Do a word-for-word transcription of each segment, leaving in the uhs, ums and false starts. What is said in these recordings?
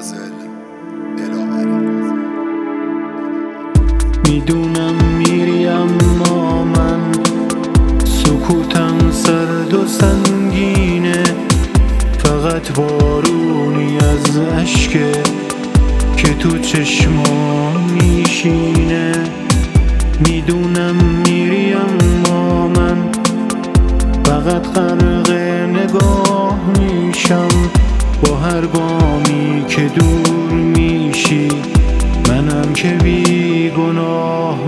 فاضل دلاوری. میدونم میری اما من سکوتم سرد و سنگینه، فقط بارونی از اشکه که تو چشمام میشینه. میدونم میری اما من فقط غرق نگاه میشم، با هر گامی که دور میشی منم که بی گناه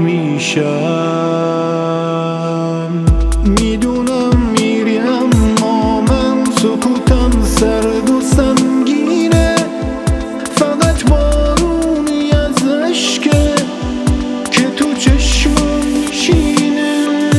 میشم. میدونم میری اما من سکوتم سرد و سنگینه، فقط بارونی از اشکه که تو چشمم میشینه.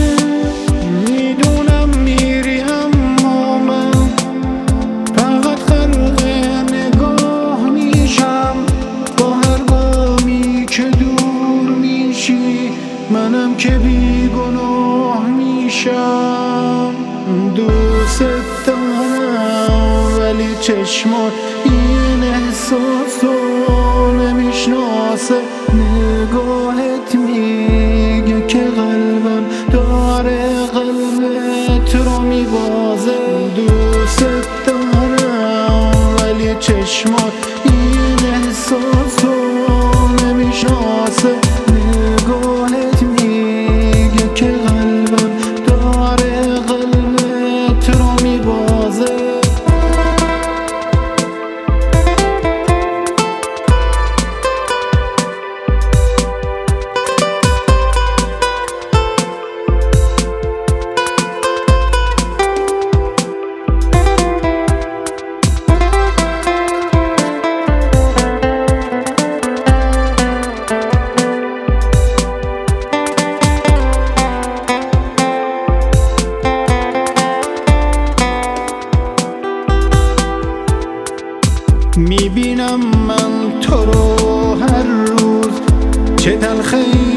میدونم میری اما من فقط غرق نگاه میشم، با هر گامی که دور میشی منم که بی گناه میشم. دوست دارم ولی چشمات این احساسو نمیشناسه، نگاهت میگه که قلبم داره قلبت رو میبازه. دوست دارم ولی چشمات این احساسو نمیشناسه، نگاهت میگه که قلبم داره قلبت رو میبازه. میبینم من تو رو هر روز، چه تلخی